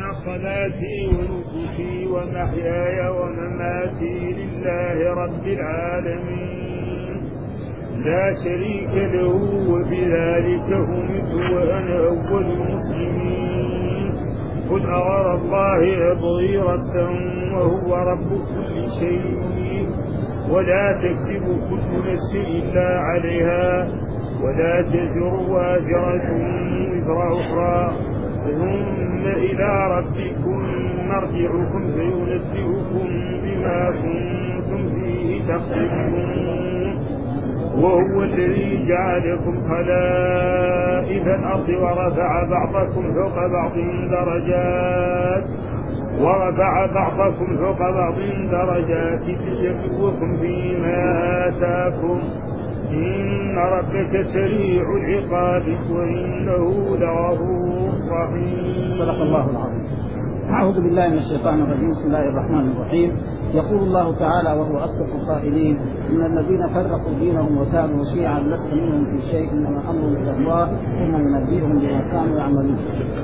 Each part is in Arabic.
صلاتي ونسكي ومحياي ومماتي لله رب العالمين لا شريك له وبذلك أمرت وأنا أول المسلمين قل أغير الله أبغي ربا وهو رب كل شيء ولا تكسب كل نفس إلا عليها ولا تزر وازرة وزر أخرى ثم إلى ربكم مرجعكم فينبئكم بما كنتم فيه تختلفون وهو الذي جعلكم خلائف الأرض ورفع بعضكم فوق بعض درجات ليبلوكم فيما آتاكم إن ربك سريع العقاب وإنه لغفور رحيم. صدق الله العظيم. أعوذ بالله من الشيطان الرجيم. بسم الله الرحمن الرحيم. يقول الله تعالى وهو أصدق القائلين إن الذين فرقوا دينهم وكانوا شيعا لست منهم في شيء إنما أمرهم إلى الله ثم ينبئهم بما كانوا يعملون.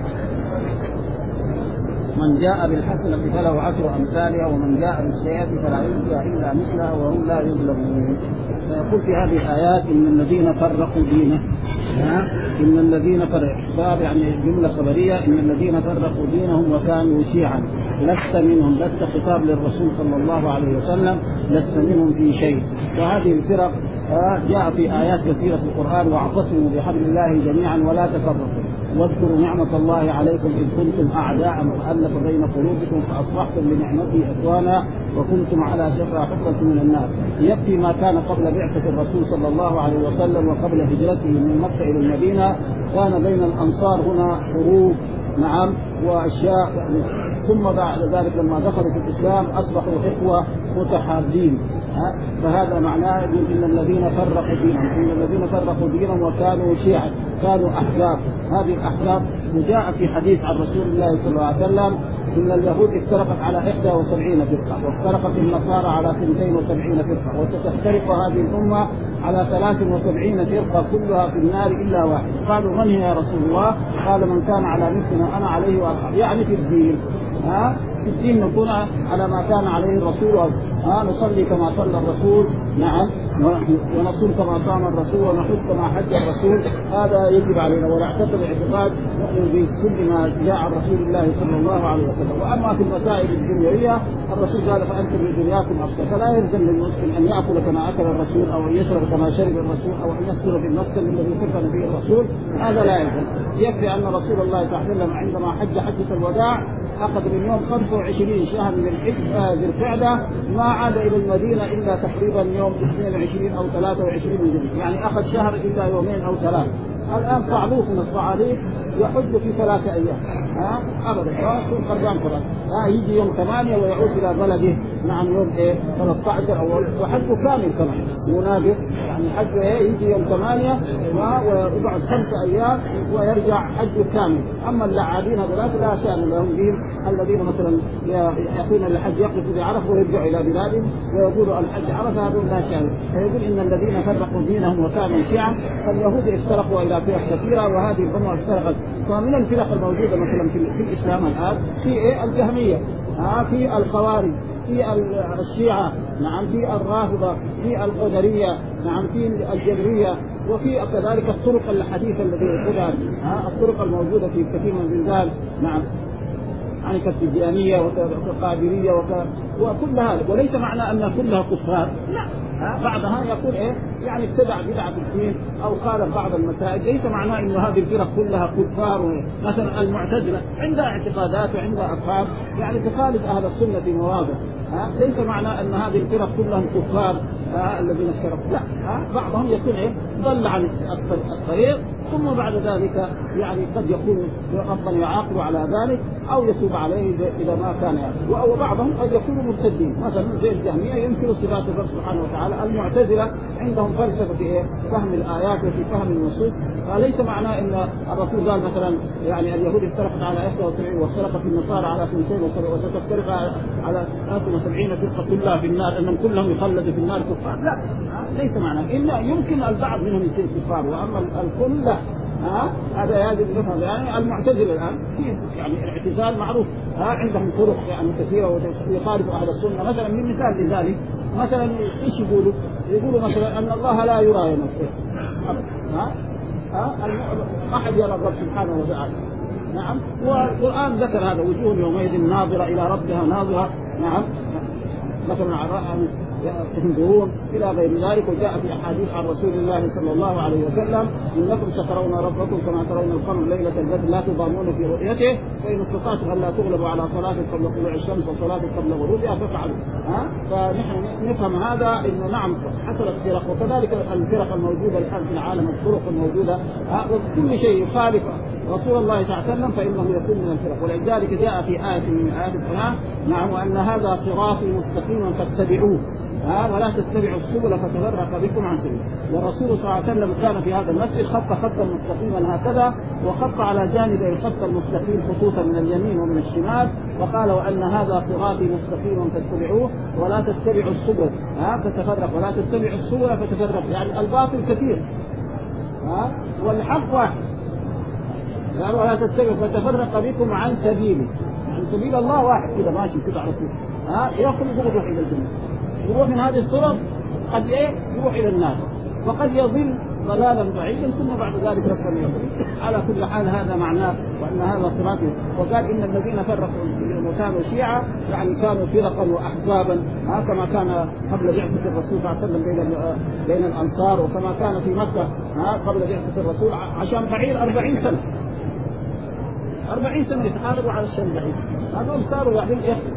من جاء بالحسنة فله 10 أمثالها ومن جاء بالسيئة فلا يجزى إلا مثلها وهم لا يظلمون. فيقول في هذه الآيات إن الذين فرقوا دينهم إن الذين فرقوا يعني جملة خبرية إن الذين فرقوا دينهم وكانوا شيعا لست منهم لست خطاب للرسول صلى الله عليه وسلم لست منهم في شيء. وهذه الفرق جاء في آيات كثيرة في القرآن واعتصموا بحبل الله جميعا ولا تفرقوا واذكروا نعمة الله عليكم إذ كنتم أعداء فألف بين قلوبكم فأصبحتم بنعمته إخوانا وكنتم على شفا حفرة من النار. يكفي ما كان قبل بعثة الرسول صلى الله عليه وسلم وقبل هجرته من مكة إلى المدينة كان بين الأنصار هنا حروب وأشياء ثم بعد ذلك لما دخلوا في الإسلام أصبحوا إخوة متحابين. فهذا معناه إن الذين فرقوا دينهم وكانوا شيعا كانوا أحزاب. هذه الأحزاب وجاء في حديث عن رسول الله صلى الله عليه وسلم إن اليهود افترقت على 71 فرقة وافترقت النصارى على 72 فرقة وستفترق هذه الأمة على 73 فرقة كلها في النار إلا واحد. قالوا من هي يا رسول الله؟ قال من كان على مثل ما أنا عليه وأصحابي يعني في الدين في الدين نكون على ما كان عليه الرسول نصلي كما صلى الرسول ونصوم كما صام الرسول ونحج كما حج الرسول. هذا يجب علينا ونعتقد اعتقاد نؤمن بكل ما جاء عن رسول الله صلى الله عليه وسلم. وأما في المسائل الدنيوية الرسول قال فأنتم بدنياكم أفسد فلا يلزم للمسلم أن يأكل كما أكل الرسول أو أن يشرب كما شرب الرسول أو أن يسكن في المسكن الذي سكن فيه الرسول. هذا لا يلزم. يكفي أن رسول الله صلى الله عليه وسلم عندما حج حجة الوداع أخذ من يوم 25 شهر من ذي القعدة ما عاد إلى المدينة إلا تقريبا يوم 22 أو 23 من ذي يعني أخذ شهر إلا يومين أو 3. الآن صعلوك من الصعاليك يحج في 3 أيام أبدا يكون قربان فرق يجي يوم 8 ويعود إلى بلده يوم 13 أو وحجه كامل كمان منافق يعني حجه يجي يوم 8 ويبعد 5 أيام ويرجع حجه كامل. أما اللاعبين هذول لا شأن لهم بهم الذين مثلا يأتون الحج يقف بعرفة ويرجعوا إلى بلادهم ويقولوا الحج عرفة هذول لا شأن. فيقول إن الذين فرقوا دينهم وكانوا شيعا فاليهود افترقوا إلى فرق كثيرة وهذه الأمة افترقت. فمن الفرق الموجودة مثلا في الإسلام الآن في الجهمية في الخوارج في الشيعة في الرافضة في القدرية في الجبرية وفي كذلك الطرق الحديثة التي يقولها الطرق الموجودة في كثير من البلدان يعني كالتجانية وكالقادرية وكل هذا. وليس معنى أن كلها كفار لا بعضها يقول يعني ابتدع بدعة في الدين أو خالف بعض المسائل. ليس معناه أن هذه الفرق كلها كفار. مثلا المعتزلة عندها اعتقادات وعندها أفكار يعني تخالف أهل السنة في مواضع ليس معناه أن هذه الفرق كلهم كفار الذين اشتركوا لا بعضهم يكون ضل عن الطريق ثم بعد ذلك يعني قد يكون ربنا يعاقب على ذلك أو يتوب عليه إذا ما كان يعاقب. وبعضهم قد يكونوا مرتدين مثلا زي الجهمية ينكروا صفات الله سبحانه وتعالى. المعتزلة عندهم فلسفة في فهم الآيات وفي فهم النصوص. فليس معناه أن الرسول قال مثلا يعني اليهود افترقت على 71 وافترقت النصارى على 72 وستفترق على 73 فرقة كلها في النار أنهم كلهم يخلدوا في النار كفار لا ليس معناه. إلا يمكن البعض منهم يصير كفار وأما الكل لا هذا نفهم يعني المعتزلة الآن يعني الاعتزال معروف عندهم طرق يعني كثيرة ويخالف أهل السنة. مثلا من مثال لذلك مثلا إيش يقولوا مثلا أن الله لا يرى يوم القيامة. ما حد يرى الرب سبحانه وتعالى. نعم والقرآن ذكر هذا وجوه يومئذ ناظرة إلى ربها ناظرة. نعم مثلا تنظرون إلى غير ذلك. وجاء في أحاديث عن رسول الله صلى الله عليه وسلم إنكم سترون ربكم كما ترون القمر ليلة البدر لا تضامون في رؤيته فإن استطعتم ألا تغلبوا على صلاة قبل طلوع الشمس وصلاة قبل غروبها فافعلوا. فنحن نفهم هذا إنه نعم حصلت فرق وكذلك الفرق الموجودة الآن في العالم الطرق الموجودة كل شيء يخالف رسول الله صلى الله عليه وسلم فإنه يكون من الفرق. ولذلك جاء في آية من آيات القرآن نعم وأن هذا صراطي مستقيما فاتبعوه ولا تتبعوا السبل فتفرق بكم عن سبيله. والرسول صلى الله عليه وسلم كان في هذا المسجد خطا مستقيما هكذا وخط على جانبي الخط المستقيم خطوطا من اليمين ومن الشمال وقال وأن هذا صراطي مستقيما فاتبعوه ولا تتبعوا السبل فتفرق ولا تتبعوا السبل فتفرق. يعني الباطل كثير والحق واحد. قال ولا تتبعوا فتفرق بكم عن سبيله. عن سبيل الله واحد كذا ماشي كذا على طول يخرج يروح إلى الجنة يروح من هذه الطرق قد يروح إلى النار وقد يضل ضلالا بعيدا ثم بعد ذلك ربنا يضل. على كل حال هذا معناه وأن هذا صراطي. وقال إن الذين فرقوا وكانوا شيعا يعني كانوا فرقا وأحزابا كما كان قبل بعثة الرسول صلى الله عليه وسلم بين الأنصار وكما كان في مكة قبل بعثة الرسول عشان بعيد 40 سنة 40 سنة يتحاربوا على الشام بعيد. هذول صاروا بعدين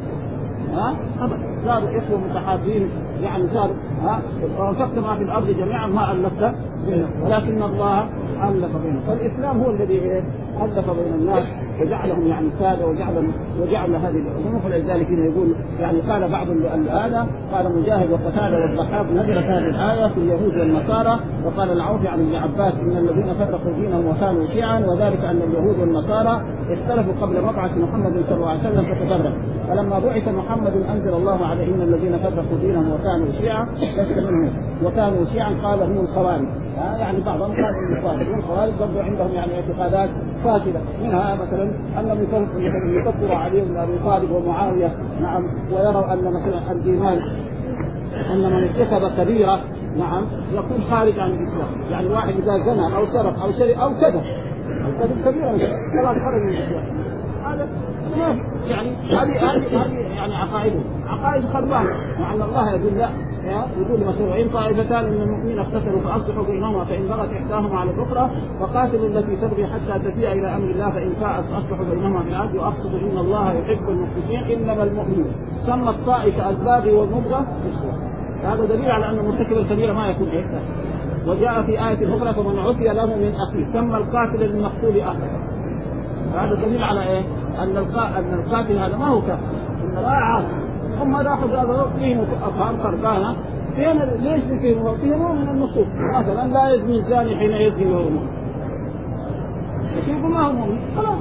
صاروا إخوة متحابين يعني صاروا وانفقت ما في الأرض جميعا ما ألفت بينهم ولكن الله ألف بينهم. فالإسلام هو الذي ألف بين الناس وجعلهم يعني سادة وجعل هذه الأمور. فلذلك يقول يعني قال بعض هذا قال مجاهد وقتادة والضحاك نزلت هذه الآية في اليهود والنصارى. وقال العوفي عن ابن عباس إن الذين فرقوا دينهم وكانوا شيعا وذلك أن اليهود والنصارى اختلفوا قبل مبعث محمد صلى الله عليه وسلم فتفرقوا فلما بعث محمد أنزل الله عليه إن الذين فرقوا دينهم وكانوا شيعا لست منهم وكانوا شيعا قال هم الخوارج. يعني بعضهم قالوا الخوارج برضو عندهم يعني اعتقادات فاسدة منها مثلا أنهم يكفروا علي بن أبي طالب ومعاوية نعم ويروا أن مثلا الإيمان أن من ارتكب كبيرة نعم يكون خارج عن الإسلام. يعني واحد إذا زنى أو سرق أو شرب أو كذب كبيرة خلاص خرج من الإسلام. هذا يعني هذه يعني عقائد خربانة. مع أن الله يقول لا يقول مثلا وإن طائفتان من المؤمنين اقتتلوا فأصلحوا بينهما فإن بغت إحداهما على الأخرى فقاتلوا التي تبغي حتى تفيء إلى أمر الله فإن فاءت فأصلحوا بينهما بالعدل وأقسطوا إن الله يحب المقسطين إنما المؤمنون سمى الطائفة الباغي والمبغى هذا دليل على أن مرتكب الكبيرة ما يكون إحسان. وجاء في آية أخرى فمن عفي له من أخيه سمى القاتل للمقتول أخيه. هذا دليل على إيه؟ أن القاتل هذا ما هو كافر إن لا عاصي. هم راحوا قالوا فيهم أفهام خربانة ليش فيهم من النصوص مثلا لا يزني الزاني حين يزني وهو مؤمن يقول ما هو مؤمن خلاص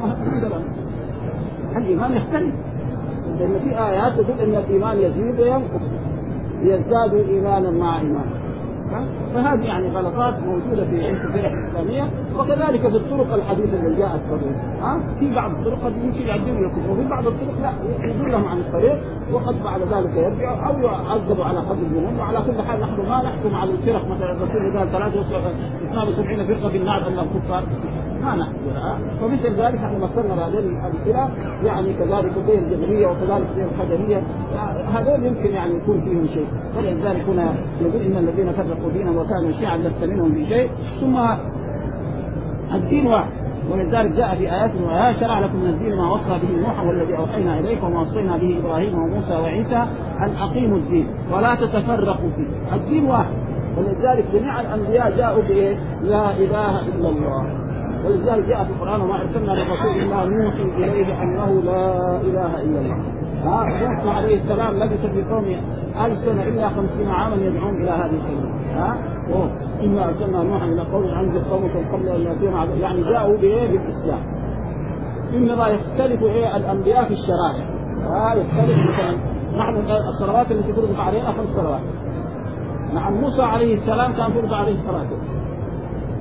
الإيمان يختلف لأن في آيات تقول أن الإيمان يزيد وينقص يزداد إيمانا مع إيمان. فهذه يعني غلطات موجودة في الفرق الإسلامية وكذلك في الطرق الحديثة اللي جاءت في بعض الطرق قد يمكن يعجبوا يكون وفي بعض الطرق لا يدلهم عن الطريق وقد بعد ذلك يرجعوا أو يعذبوا على قدر الذنوب. وعلى كل حال نحن ما نحكم على الفرق مثلا الرسول قال 73 فرقة في النار أنهم كفار ما نحكمها. فمثل ذلك نحن مثلنا هذه الأمثلة يعني كذلك زي الجبرية وكذلك زي القدرية هذول يمكن يعني يكون فيهم شيء. فلذلك هنا يقول إن الذين فرقوا دينهم وكانوا شيعا لست منهم في شيء ثم الدين واحد. ولذلك جاء في آيات وآيات شرع لكم من الدين ما وصى به نوح والذي أوحينا إليكم وما وصينا به إبراهيم وموسى وعيسى أن أقيموا الدين ولا تتفرقوا فيه. الدين واحد. ولذلك جميع الأنبياء جاءوا بإيه؟ لا إله إلا الله. ولذلك جاء في القرآن وما أرسلنا لرسول الله نوحي إليه أنه لا إله إلا الله. موسى عليه السلام لبث في قومه 1000 سنة إلا 50 عاما يدعون إلى هذه الكلمة. إنا أرسلنا نوحا إلى قوم أنذر قومكم قبل أن يأتيهم يعني جاءوا بالإسلام. إنما يختلف الأنبياء في الشرائع. يختلف مثلا نحن الصلوات التي فرضت علينا 5 صلوات. نعم موسى عليه السلام كان فرض عليه صلاته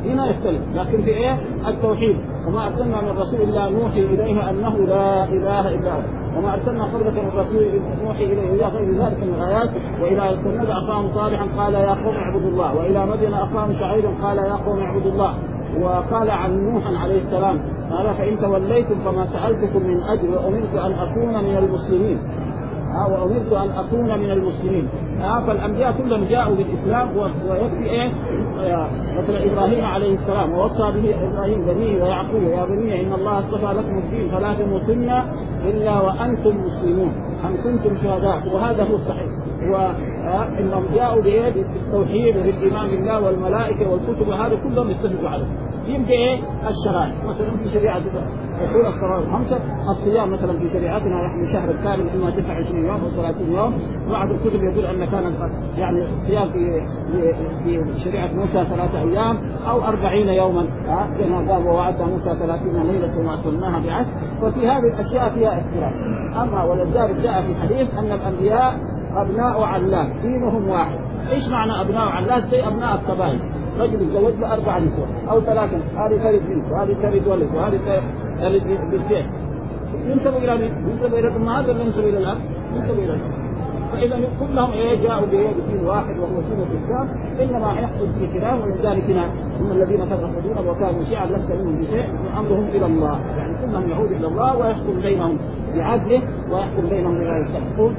هنا يختلف، لكن في ايه؟ التوحيد. وما ارسلنا من رسول الا نوحي اليه انه لا اله الا هو، وما ارسلنا قبلك من رسول نوحي اليه الى غير ذلك من الايات. والى ثمود اخاهم صالحا قال يا قوم اعبدوا الله، والى مدين اخاهم شعيبا قال يا قوم اعبدوا الله. وقال عن نوح عليه السلام قال فان توليتم فما سالتكم من اجر وامرت ان اكون من المسلمين، وأمرت أن أكون من المسلمين. فالأنبياء كلهم جاءوا بالإسلام. ويكفي إيه مثل إبراهيم عليه السلام ووصى به إبراهيم بنيه ويعقوب يا بني إن الله اصطفى لكم الدين فلا تموتن إلا وأنتم مسلمون أم كنتم شهداء. وهذا هو الصحيح. وإنهم جاءوا بالتوحيد وبالإيمان بالله والملائكة والكتب وهذا كلهم يتفقوا عليه. يبقى إيه الشرائع مثلا في شريعة يقول الصلاة الخمسة. الصيام مثلا في شريعتنا نحن شهر كامل إما 29 يوم أو 30 يوم. بعض الكتب يقول أن كان يعني الصيام في شريعة موسى 3 أيام أو 40 يوما كما قال ووعد موسى 30 ليلة وأتممناها بعشر. وفي هذه الأشياء فيها اختلاف. أما ولذلك جاء في حديث أن الأنبياء أبناء علات دينهم واحد. إيش معنى أبناء علات؟ زي أبناء القبائل. رجل يتزوج له 4 نسوة أو 3، هذه تلد بنت وهذه تلد ولد وهذه تلد بنتين. ينسبوا إلى مين؟ ينسبوا إلى الأمهات ولا ينسبوا إلى الأب؟ ينسبوا إلى الأب. فإذا كلهم جاءوا بدين واحد وهو دين الإسلام. إنما يحصل في خلاف. ولذلك هنا هم الذين فرقوا دينهم وكانوا شيعا لست منهم بشيء أمرهم إلى الله. يعني كلهم يعود إلى الله ويحكم بينهم بعدله ويحكم بينهم بما يستحقون.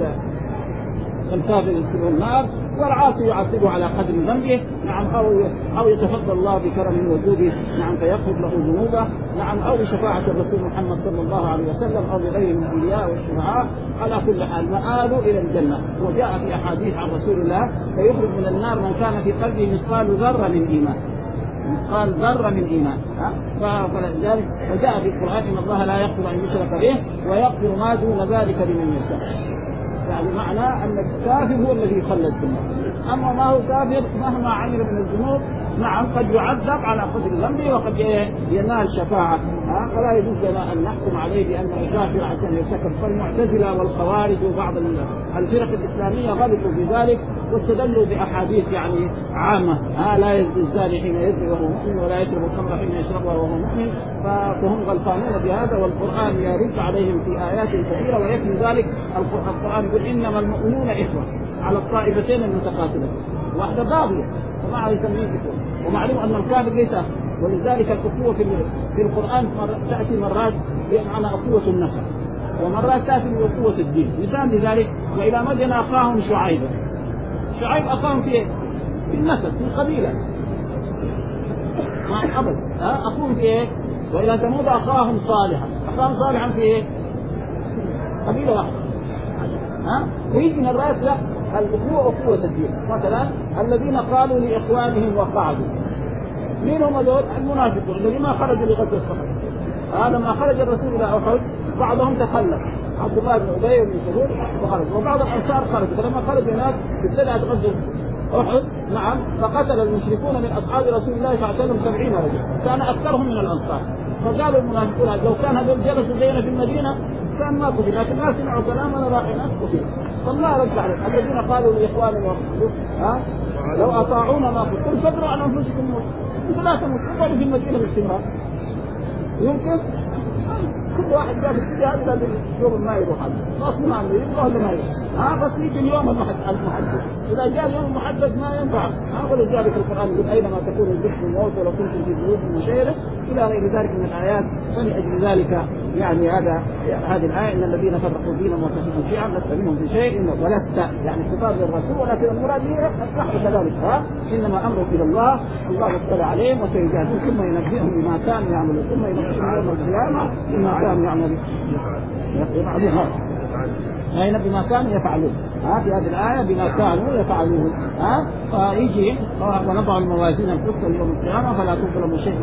الكافر يدخله النار والعاصي يعذبه على قدر ذنبه. نعم أو يتفضل الله بكرمه وجوده نعم فيغفر له ذنوبه. نعم أو بشفاعة الرسول محمد صلى الله عليه وسلم أو بغيره من الأنبياء والشفعاء. على كل حال مآل إلى الجنة. وجاء في أحاديث عن رسول الله سيخرج من النار من كان في قلبه مثقال ذرة من إيمان. مثقال ذرة من إيمان. فلذلك وجاء في القرآن إن الله لا يغفر أن يشرك به ويغفر ما دون ذلك لمن يشاء. يعني معنى أن الكافر هو الذي يخلد في النار. أما ما هو كافر مهما عمل من الذنوب نعم قد يعذب على قدر ذنبه وقد ينال شفاعة. فلا يجوز لنا أن نحكم عليه بأنه كافر عشان يرتكب. فالمعتزلة والخوارج وبعض الفرق الإسلامية غلطوا في ذلك واستدلوا بأحاديث يعني عامة. لا يزني الزاني حين يزني وهو مؤمن ولا يشرب الخمر حين يشربها وهو مؤمن. فهم غلطانون بهذا. والقرآن يرد عليهم في آيات كثيرة. ويكفي ذلك القرآن يقول إنما المؤمنون إخوة على الطائفتين المتقاتلة. واحدة باغية ومعها يسميه كفر. ومعلوم أن الكافر ليس. ولذلك الأخوة في القرآن تأتي مرات بمعنى أخوة النسب ومرات تأتي بأخوة الدين. مثال لذلك وإلى مدين أخاهم شعيبا. شعيب أخاهم في النسب في القبيلة مع أبد. أخوهم في إيه؟ وإلى ثمود أخاهم صالحا. أخاهم صالحا في إيه؟ قبيلة واحدة. ويجي مرات لا الأخوة أخوة الدين. مثلا الذين قالوا لإخوانهم وقعدوا. مين هم دول؟ المنافقون الذين خرجوا لغزوة الصخر. لما خرج الرسول إلى أحد بعضهم تخلف. عبد الله بن أبي بن سلول وخرج. وبعض الأنصار خرجوا. فلما خرج الناس ابتدأت غزوة أحد نعم فقتل المشركون من أصحاب رسول الله صلى الله عليه وسلم 70 رجل. كان أكثرهم من الأنصار. فقالوا المنافقون لو كان هذول جلسوا بيننا في المدينة كان ما قتل. لكن ما سمعوا كلامنا راحنا قتل. فالله رد عليهم الذين قالوا لإخوانهم لو أطاعونا ما قتلوا فادروا عن أنفسكم موت. أنتم لا تموتوا في المدينة باستمرار. يمكن كل واحد جاب الاتجاه إلى الشغل ما يروح عنه. غصب عنه يروح ولا ما يروح. بس يجي اليوم المحدد. إذا جاء اليوم المحدد ما ينفع. ولذلك القرآن يقول أينما تكون يدرككم الموت ولو كنتم في بيوت مشيدة إلى غير ذلك من الآيات. فلأجل ذلك يعني هذه الآية إن الذين فرقوا دينهم واتخذوا شيعا لست منهم في شيء ولست يعني خطاب للرسول. ولكن المراد هي نحن كذلك. إنما أمره إلى الله. الله اطلع عليهم وسيجازيهم ثم ينبئهم بما كانوا يعملون ثم ينبئهم يوم القيامة بما كانوا يعملون. أين بما كانوا يفعلون. في هذه الآية بما كانوا يفعلون. فيجي ونضع الموازين القسط يوم القيامة فلا تظلم شيء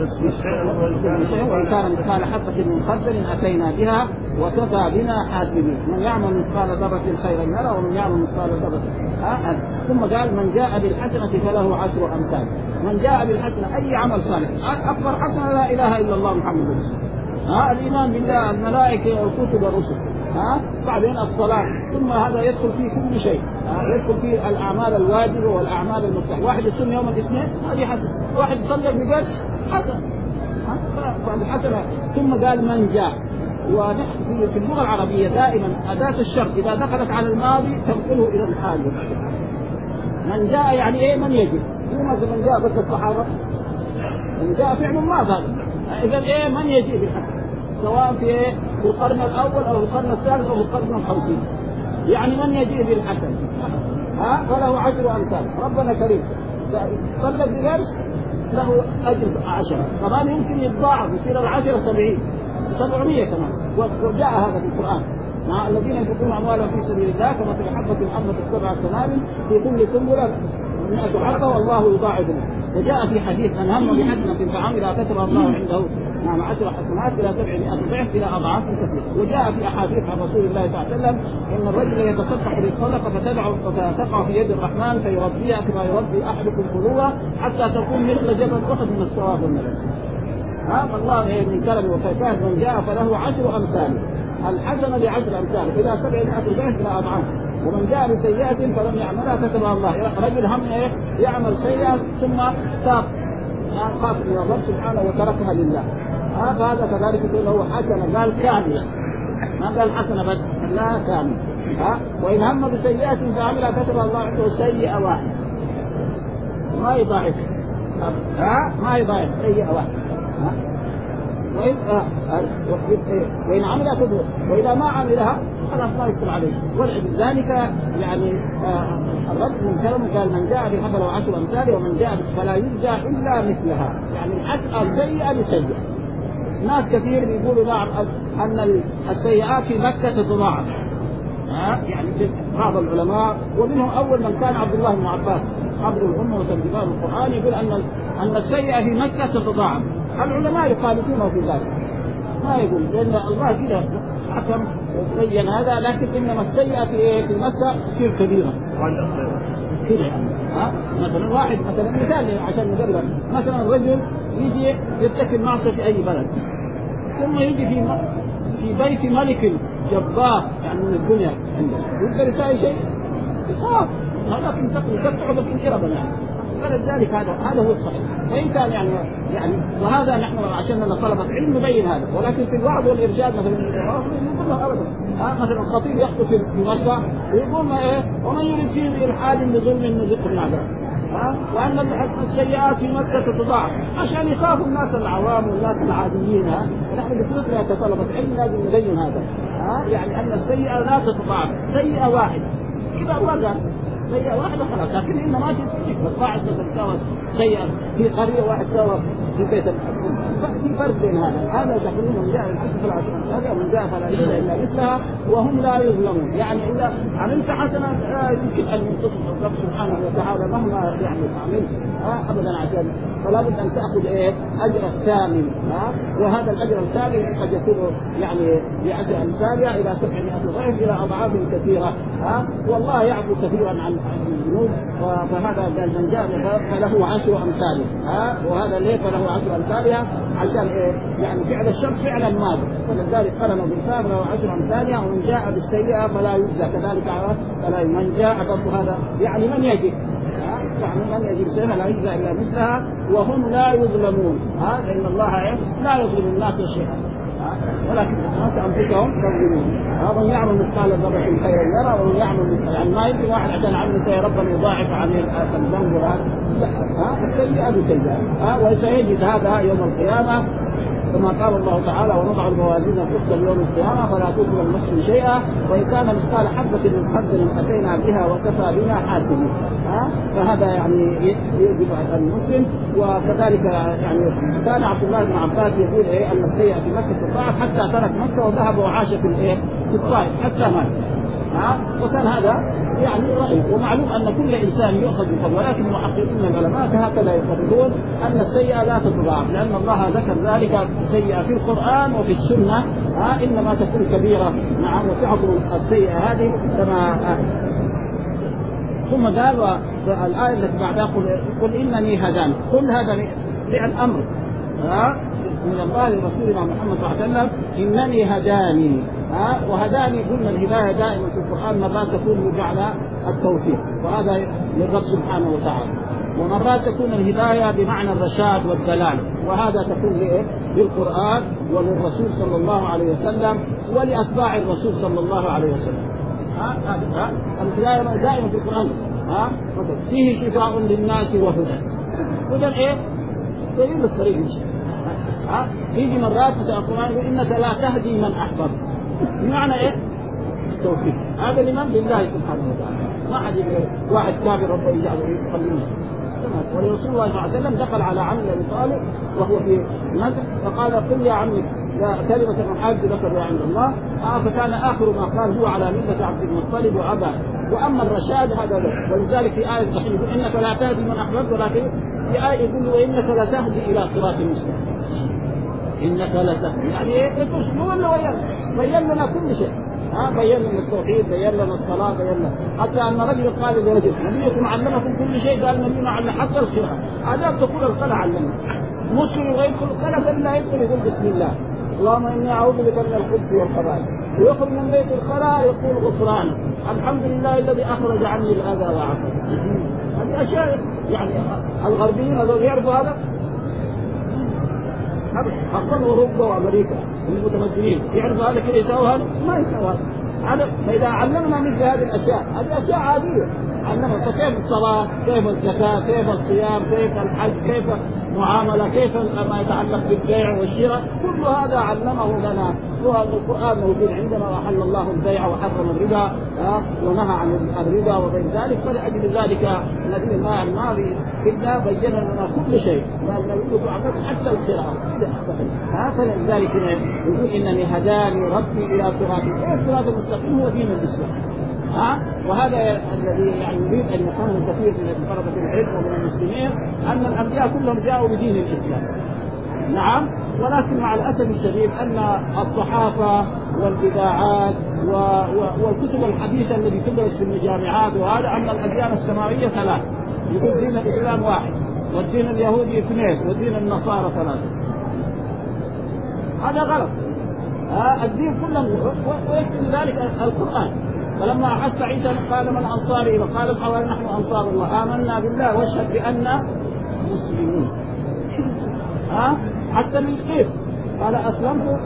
وإن كان مثقال حبة من خردل أتينا بها وكفى بنا حاسبين. من يعمل مثقال ذرة خيرا يرى ومن يعمل مثقال ذرة. ثم قال من جاء بالحسنة فله 10 أمثال. من جاء بالحسنة أي عمل صالح. أكبر حسنة لا إله إلا الله محمد رسول الله. الإيمان بالله، الملائكة والكتب والرسل، بعدين الصلاة، ثم هذا يدخل فيه كل شيء، يدخل فيه الأعمال الواجبة والأعمال المستحبة. واحد يصوم يوم الاثنين هذه حسنة، واحد يصلي بجد حسنة، حسنة. ثم قال من جاء، ونحن في اللغة العربية دائما أداة الشرط إذا دخلت على الماضي تنقله إلى الحال. من جاء يعني إيه؟ من يجي. مثلا من جاء بس الصحابة، من جاء فعل ماضي، إذا إيه؟ من يجي بالحسنة، سواء في القرن الأول أو القرن الثالث أو القرن الخمسين، يعني من يجي بالحسن فله 10 أمثال. ربنا كريم، صلى بجرس له أجر 10، كمان يمكن يتضاعف يصير 10 70 700 كمان. وجاء هذا في القرآن مع الذين ينفقون أموالهم في سبيل الله كمثل حبة أنبتت 7 سنابل في كل سنبلة 100 حبة والله يضاعف له. وجاء في حديث من هم بحسنة فعملها كتب الله عنده 10 حسنات إلى 700 ضعف إلى أضعاف كثيرة. وجاء في أحاديث عن رسول الله صلى الله عليه وسلم إن الرجل يتصدق بالصدقة فتقع في يد الرحمن فيربيها كما يربي أحدكم فلوة حتى تكون مثل جبل أحد من الثواب والنبي. الله من كرم وكفاه من جاء فله 10 أمثال، الحسنة ب10 أمثال إلى 700 ضعف إلى أضعاف. ومن جاء بسيئة فلم يعملها كتبها الله. رجل هم يعمل سيئة ثم تاب خاف من الله سبحانه وتركها لله، هذا كذلك يقول له حسنة، قال كاملة، ما قال حسنة بس، لا كاملة. وإن هم بسيئة فعملها كتبها الله عنده سيئة واحدة، ما يضاعف، ما يضاعف سيئة واحدة. وإن عملها كذب، وإذا ما عملها خلاص ما يكتب عليه. ولذلك يعني الرب من كلامه قال من جاء بحسنة 10 أمثال ومن جاء فلا يرجى إلا مثلها، يعني السيئة بسيئة. ناس كثير بيقولوا نعم أن السيئات في مكة تضاعف، يعني بعض العلماء ومنهم أول من كان عبد الله بن عباس حبر الأمة وترجمان القرآن يقول أن السيئة في مكة تتضاعف. العلماء يخالفونه في ذلك، ما يقول لأن الله كده حكم وبين هذا، لكن إنما السيئة في مكة تصير كبيرة كده. مثلا واحد مثلا مثال عشان نقرب، مثلا رجل يجي يرتكب معصية في أي بلد ثم يجي في بيت ملك جبار يعني من الدنيا عنده يقدر يساوي شيء يخاف، هذا في تقعد في انقرض يعني. فلذلك هذا هو الصحيح. وإن كان يعني وهذا نحن عشان طلبة علم نبين هذا، ولكن في الوعظ والإرشاد مثلا يقولها أبدا. مثلا الخطيب يخطب في مكة ويقول ومن يريد فيه بإلحاد بظلم نذقه من عذاب، وأن السيئات في مكة تتضاعف عشان يخافوا الناس العوام والناس العاديين. نحن بصدقنا كطلبة علم لازم نبين هذا، يعني أن السيئة لا تتضاعف، سيئة واحدة كذا الله قال سيئة واحدة خلاص، لكن إن ما تتضاعف. واحد سوى سيئة في قرية، واحد سوى في بيت الحكومة، في فرق بين هذا تقريبا من جاء الحسن في العشرين، هذا من جاء فلا يجوز إلا مثلها وهم لا يظلمون. يعني إذا عملت حسنة يمكن أن ينتصف الرب سبحانه وتعالى مهما يعني عملت أبدا، عشان فلا بد أن تأخذ أجر الثامن. وهذا الأجر الثامن قد يكون يعني ب10 أمثالها إلى 700 ضعف إلى أضعاف كثيرة. والله يعفو كثيرا عن الذنوب. فهذا قال من جاء فله 10 أمثالها، وهذا ليه فله 10 أمثالها عشان يعني فعل الشر فعلا ماضي، ولذلك قالنا بالفعل له 10 أمثالها. ومن جاء بالسيئة فلا يجزى كذلك فلا من جاء برضو هذا يعني من يجب، يعني من يجب سيئة لا يجزى إلا مثلها وهم لا يظلمون. لأن الله لا يظلم الناس شيئا ولكن الناس أنفسهم يظلمون. ومن يعمل مثقال ذرة خيرا يرى ومن يعمل يعني ما يمكن واحد عشان عمل سيئة ربنا يضاعف عن الذنب السيئة بسيئة. وسيجد هذا يوم القيامة كما قال الله تعالى ونضع الموازين القسط ليوم القيامة فلا تظلم نفس شيئا وإن كان مثقال حبة من خردل أتينا بها وكفى بنا حاسبين. فهذا يعني يجب على المسلم. وكذلك يعني كان عبد الله بن عباس يقول أن السيئة في مكة تضاعف حتى ترك مكة وذهب وعاش في الطائف حتى مات. وكان هذا يعني رأي. ومعلوم أن كل إنسان يؤخذ بفضل، ولكن المحققين من العلماء هكذا يقولون أن السيئة لا تضاعف، لأن الله ذكر ذلك السيئة في القرآن وفي السنة إنما تكون كبيرة نعم وتعظم السيئة هذه كما ثم قال الآية التي بعدها قل إنني هداني. قل هذا فعل أمر من الله لرسولنا محمد صلى الله عليه وسلم انني هداني. وهداني قلنا الهدايه دائما في القران مرات تكون بمعنى التوفيق وهذا للرب سبحانه وتعالى، ومرات تكون الهدايه بمعنى الرشاد والدلاله وهذا تكون للقران وللرسول صلى الله عليه وسلم ولاتباع الرسول صلى الله عليه وسلم. الهدايه دائما في القران فيه شفاء للناس وهدى. هدى ايه؟ دليل الطريق مشي. يجي مرات مثل القرآن وإنك لا تهدي من أحببت، بمعنى إيه؟ التوفيق. هذا لمن؟ لله سبحانه وتعالى. ما حد يقول واحد كافر ربنا يجعله يخليه. ولرسول الله صلى الله عليه وسلم دخل على عم أبي طالب وهو في مكة فقال قل يا عمي كلمة أحاج لك يا عند الله. فكان آخر ما قال هو على ملة عبد المطلب وأبى، وأما الرشاد هذا له. ولذلك في آية صحيح يقول إنك لا تهدي من أحببت، ولكن في آية يقول وإنك لا تهدي إلى صراط مستقيم. إنك لا تهدي يعني إيه؟ مو ولا بين لنا كل شيء. بين لنا التوحيد، بين لنا الصلاة، بين لنا حتى أن رجل قال لرجل نبيكم علمكم كل شيء، قال نبينا علم حتى القراءة. هذا تقول القلع علمنا. مسلم ويدخل القلع إلا يدخل يقول بسم الله اللهم إني أعوذ بك من الخبث والخبائث، ويخرج من بيت الخلاء يقول غفران الحمد لله الذي أخرج عني الأذى وعافى. هذه أشياء يعني الغربيين هذول يعرفوا هذا؟ خاصة أوروبا وأمريكا المتمدنين يعرفوا هذا كذا يساوي هذا؟ ما يساوي هذا. فإذا علمنا مثل هذه الأشياء، هذه أشياء عادية علمنا. فكيف الصلاة، كيف الزكاة، كيف الصيام، كيف الحج، كيف معاملة، كيف ما يتعلق بالبيع والشراء، كل هذا علمه لنا. القرآن موجود عندنا وأحل الله البيع وحرم الربا ونهى عن الربا وغير ذلك. فلأجل ذلك النبي الماضي إلا بين لنا كل شيء حتى القراءة. فلذلك يقول إنني هداني ربي إلى صراط الصراط المستقيم هو دين الإسلام. وهذا الذي يعني يريد أن يفهمه كثير من طلبة العلم ومن المسلمين أن الأنبياء كلهم جاءوا بدين الإسلام. نعم، ولكن مع الأسف الشديد أن الصحافة والإذاعات والكتب الحديثة التي تدرس في الجامعات وهذا أن الأديان السماوية ثلاث، يقول دين الإسلام واحد، والدين اليهودي اثنين، والدين النصارى ثلاثة. هذا غلط. الدين كله ويكفي ذلك القرآن. فلما أحس عيسى قال من أنصاري؟ وقال الحواري نحن أنصار الله آمنا بالله واشهد بأننا مسلمون. حتى من كيف قال أسلمت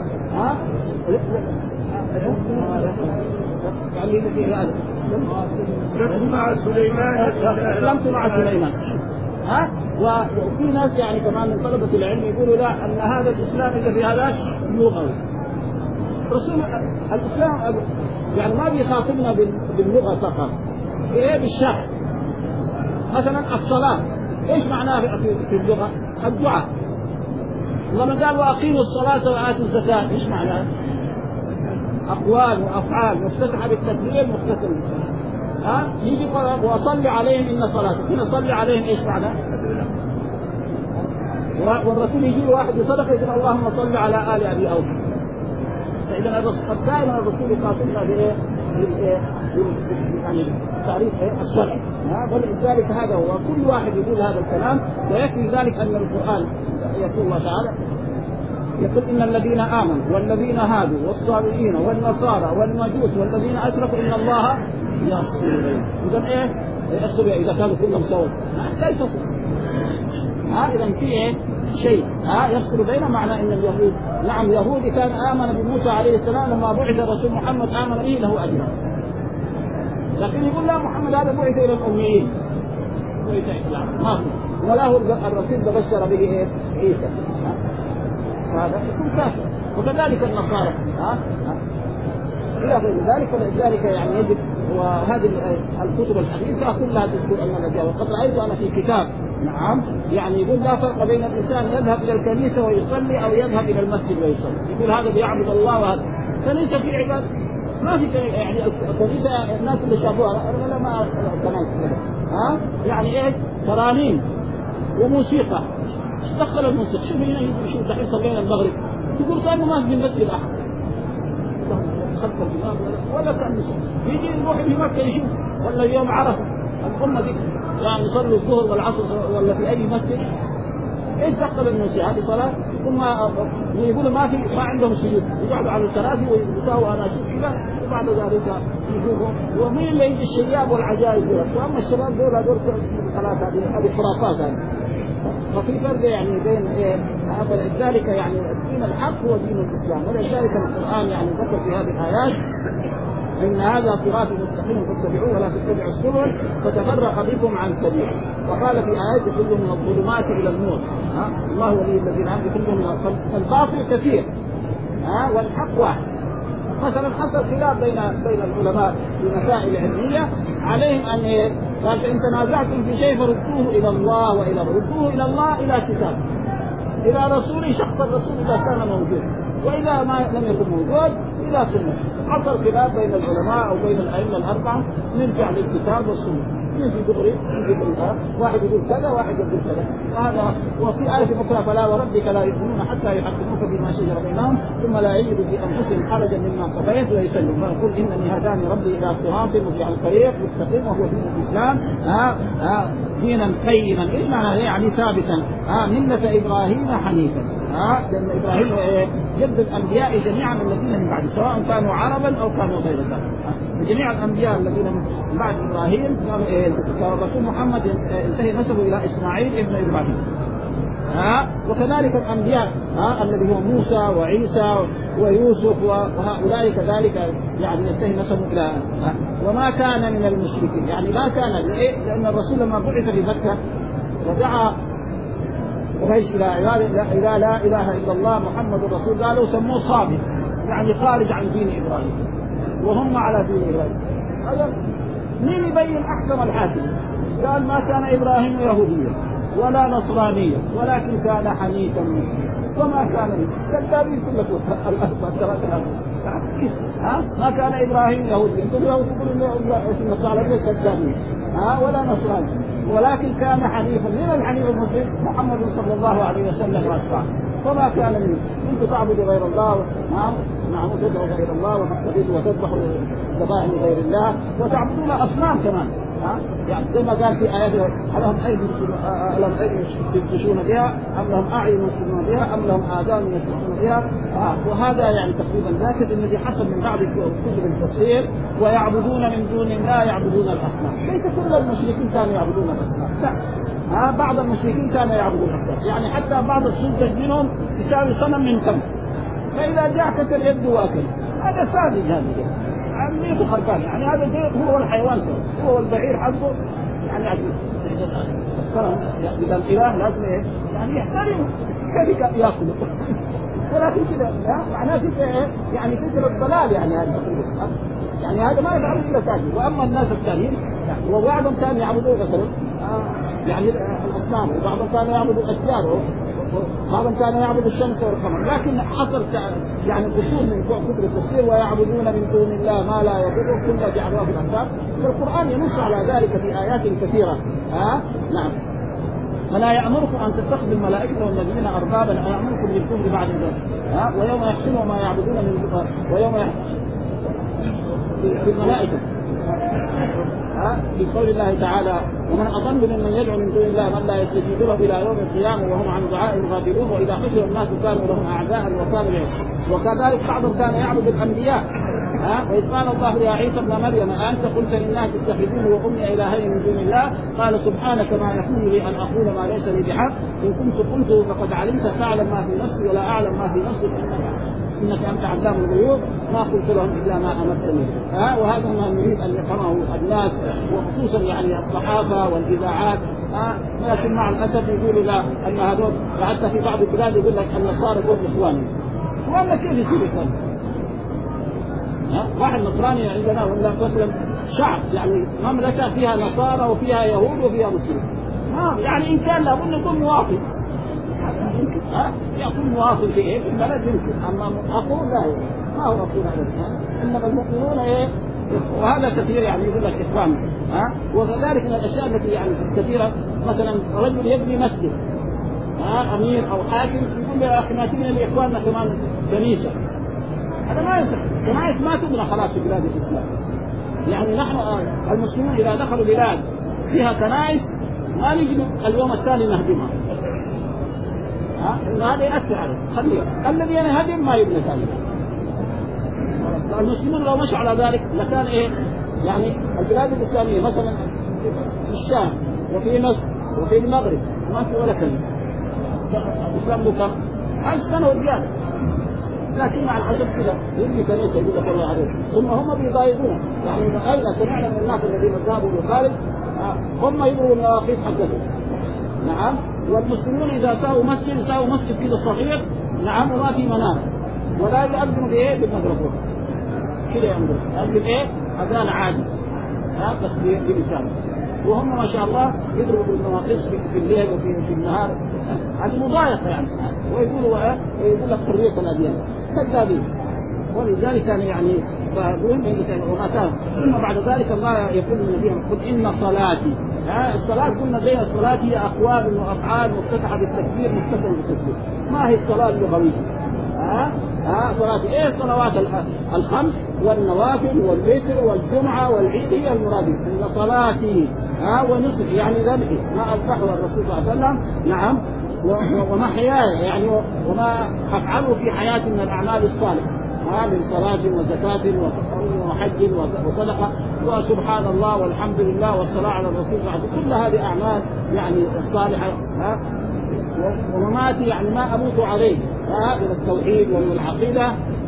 أسلمت مع سليمان. وفي ناس يعني كمان من طلبة العلم يقولوا لا أن هذا الإسلام الذي هذا لغوي. رسول الإسلام يعني ما بيخاطبنا باللغة فقط، إيه بالشرع. مثلا الصلاة إيش معناه في اللغة؟ الدعاء. لما قال وأقيموا الصلاة وآتوا الزكاة إيش معناه؟ أقوال وأفعال مفتتحة بالتكبير مفتتحة بالصلاة. يجي وأصلي عليهم إن صلاتك، هنا صلي عليهم إيش معناه؟ والرسول يجي واحد بصدقة يقول اللهم صل على آل أبي أوفى. فإذا دائما الرسول يقاتلنا بإيه؟ يعني تعريف الشرع. ولذلك هذا هو كل واحد يقول هذا الكلام. ويكفي ذلك أن القرآن يقول الله تعالى يقول إن الذين آمنوا والذين هادوا والصابئين والنصارى والمجوس والذين أشركوا إن الله يفصل بينهم. إذا إيه؟ يفصل إذا كانوا كلهم سوا كيف يفصل؟ إذا في إيه؟ شيء يفصل بينهم. معنى إن اليهود نعم يهودي كان آمن بموسى عليه السلام لما بعث الرسول محمد آمن به له أجر، لكن يقول لا محمد هذا بعث إلى الأميين ما في وله الرسول تبشر به إيه؟ عيسى. هذا يكون كافر. وكذلك النصارى إلى غير ذلك. ولذلك يعني يجب وهذه الكتب الحديثة كلها تذكر أن الأديان. وقد رأيت أنا في كتاب نعم يعني يقول لا فرق بين الإنسان يذهب إلى الكنيسة ويصلي أو يذهب إلى المسجد ويصلي. يقول هذا بيعبد الله وهذا كنيسة في عباد ما في يعني الكنيسة الناس اللي شافوها ولا ما كنيسة يعني إيه ترانيم وموسيقى. دخل الموسيقى شوف هنا شوف دحين صلينا المغرب يقول كانوا ما في المسجد أحد خلف الإمام ولا كان يجي يروح في مكة يشوف ولا يوم عرفة الأمة دي يعني يصلوا الظهر والعصر ولا في أي مسجد ايش دخل النسي هذه صلاه؟ ثم يقولوا ما عندهم سجود، يقعدوا على الكراسي ويساووا اناشيد كذا، وبعد ذلك يشوفوا ومين اللي يجي الشياب والعجائز دول، واما الشباب دول خلاص هذه خرافات هذه. ففي فرق يعني بين ذلك يعني الدين الحق هو دين الاسلام، ولذلك القران يعني ذكر في هذه الايات إن هذا صراط مستقيم فاتبعوه ولا تتبعوا السبل فتفرق بكم عن سبيله. وقال في آيات يخرجهم من الظلمات إلى النور، الله ولي الذين آمنوا يخرجهم من الباطل كثير والحق واحد. مثلا حصل خلاف بين العلماء في مسائل علمية عليهم أن قال فإن تنازعتم في شيء فردوه إلى الله ردوه إلى الله إلى كتاب إلى رسول شخص الرسول إذا كان موجود، وإذا ما لم يكن موجود إلى سنة. حصل خلاف بين العلماء أو بين الأئمة الأربعة نرجع للكتاب والسنة، يجي دغري واحد يقول كذا واحد يقول كذا. هذا وفي آية أخرى فلا وربك لا يؤمنون حتى يحكموك فيما شجر بينهم ثم لا يجدوا في أنفسهم حرجا مما قضيت ويسلموا فيقول إنني هداني ربي إلى صراط مستقيم مستقيم وهو دين الإسلام دينا قيما. إيش معنى يعني ثابتا ملة إبراهيم حنيفا لأن إبراهيم جد الأنبياء جميعا الذين من بعد سواء كانوا عربا أو كانوا غير ذلك. جميع الأنبياء الذين من بعد إبراهيم كرسول محمد انتهي نسبه إلى إسماعيل ابن إبراهيم وكذلك الأنبياء الذي هو موسى وعيسى ويوسف وهؤلاء كذلك يعني ينتهي نسبه إلى وما كان من المشركين. يعني لا كان لأن الرسول لما بعث في مكة ودعا قريش إلى لا إله إلا الله محمد رسول قالوا سموه صابئ يعني خارج عن دين إبراهيم وهم على دين إبراهيم. هذا مين يبين أحكم الحاكم؟ قال ما كان إبراهيم يهوديا ولا نصرانيا ولكن كان حنيفا مسلما وما كان كذابين كلكم ما كان إبراهيم يهوديا تقولوا النصارى كذابين ولا نصراني ولكن كان حنيفا. من الحنيف المسلم محمد صلى الله عليه وسلم وأصحابه وما كان منه كنت تعبد غير الله تدعو غير الله وتستغيث وتذبح ذبائح لغير الله وتعبدون أصنام كمان يعني زي ما قال في آيات لهم أيدي يبطشون بها أم لهم أعين يبصرون بها أم لهم آذان يسمعون بها وهذا يعني تقريبا ذاك الذي حصل من بعد كتب التفسير ويعبدون من دون الله يعبدون الأصنام. ليس كل المشركين كانوا يعبدون الأصنام لا بعض المشركين كانوا يعبدون الأصنام يعني حتى بعض السلطة منهم يساوي صنم من تمر فإذا جاء كسر يده وأكل هذا ساذج هذا عميته خربان يعني هذا هو الحيوان هو البعير حقه يعني الصنم إذا الإله لازم يعني يحترمه كيف يأكله ولكن كذا معناه كذا يعني فكرة الضلال يعني هذا يعني هذا ما يفعل إلا ساذج. وأما الناس الثانيين وبعضهم كانوا يعبدون مثلا يعني الأصنام وبعضهم كانوا يعبدوا الأشجار بعضهم كانوا يعبدوا الشمس والقمر لكن حصل يعني قصور من كتب التفسير ويعبدون من دون الله ما لا يضرهم كل جعلوه في الأنباب. والقرآن ينص على ذلك في آيات كثيرة نعم. فلا يأمركم أن تتخذوا الملائكة والنبيين أربابا يأمركم بالكفر بعد ذلك ويوم يحشرهم ما يعبدون من ويوم بالملائكة في قول الله تعالى ومن أضل ممن يدعو من دون الله من لا يستجيب له إلى يوم القيامة وهم عن دعائهم غافلون وإذا حشر الناس كانوا لهم أعداء وكانوا وكذلك بعضهم كان يعبد الأنبياء وإذ قال الله يا عيسى ابن مريم أنت قلت للناس اتخذوني وأمي إلهين من دون الله قال سبحانك ما يكون لي أن أقول ما ليس لي بحق إن كنت قلته فقد علمت تعلم ما في نفسي ولا أعلم ما في نفسك إنك أنت علام الغيوب ما قلت لهم إلا ما أمرتني وهذا ما نريد أن يفهمه الناس وخصوصا يعني الصحافة والإذاعات لكن مع الأسف يقولوا لا أن هذول حتى في بعض البلاد يقول لك النصارى دول إخواني وأنا كيف يصير إخواني واحد نصراني عندنا ولا مثلا شعب يعني مملكة فيها نصارى وفيها يهود وفيها مسلمين يعني إن كان لابد يكون مواطن يكون مواطن في إيه في البلد يمكن أما أقول لا ما هو أقول هذا إنما المؤمنون وهذا كثير يعني يقول لك إخوان وكذلك من الأشياء التي يعني كثيرة مثلا رجل يبني مسجد أمير أو حاكم يقول يا أخي ما تبني لإخواننا كمان كنيسة هذا ما يصح. كنائس ما تبنى خلاص في بلاد الإسلام يعني نحن المسلمين إذا دخلوا بلاد فيها كنائس ما نجي اليوم الثاني نهدمها إن هذا يأثر عليه. خليه الذي ينهدم ما يبنى ثاني. المسلمون لو مشوا على ذلك لكان إيه يعني البلاد الإسلامية مثلا في الشام وفي مصر وفي المغرب ما في ولا كنيسة. الإسلام له كم 1000 سنة وزيادة، لكن مع الحسب كذا يبني كنيسة يقول لك الله عليه، ثم هم بيضايقون. يعني أين سمعنا من الناس الذين ذهبوا للخارج هم يبغوا النواقيس حقتهم. نعم. والمسلمون إذا ساووا مسجد كذا صغير نعم وما في منام ولا يؤذنوا بإيه بالميكروفون كذا يعملوا إيه أذان عادي بس بلسان، وهم ما شاء الله يضربوا بالمواقيس في الليل وفي النهار. هذه مضايقة يعني. ويقولوا يقول لك حرية الأديان كذابين. ولذلك كان يعني وما كان. ثم بعد ذلك الله يقول للنبي قل إن صلاتي الصلاة قلنا زي الصلاة هي أقوال وأفعال مفتتحة بالتكبير مفتتحة بالتسبيح. ما هي الصلاة اللغوية؟ صلاة إيه؟ الصلوات الخمس والنوافل والوتر والجمعة والعيد هي المراد. إن صلاتي ونصف يعني ذبحي ما أذبحه الرسول صلى الله عليه وسلم نعم ومحياي يعني وما أفعله في حياتي من الأعمال الصالحة من صلاة وزكاة وحج وصدقة وسبحان الله والحمد لله والصلاة على الرسول صلى الله عليه وسلم. كل هذه أعمال يعني الصالحة. ومماتي يعني ما أموت عليه من التوحيد والعقيدة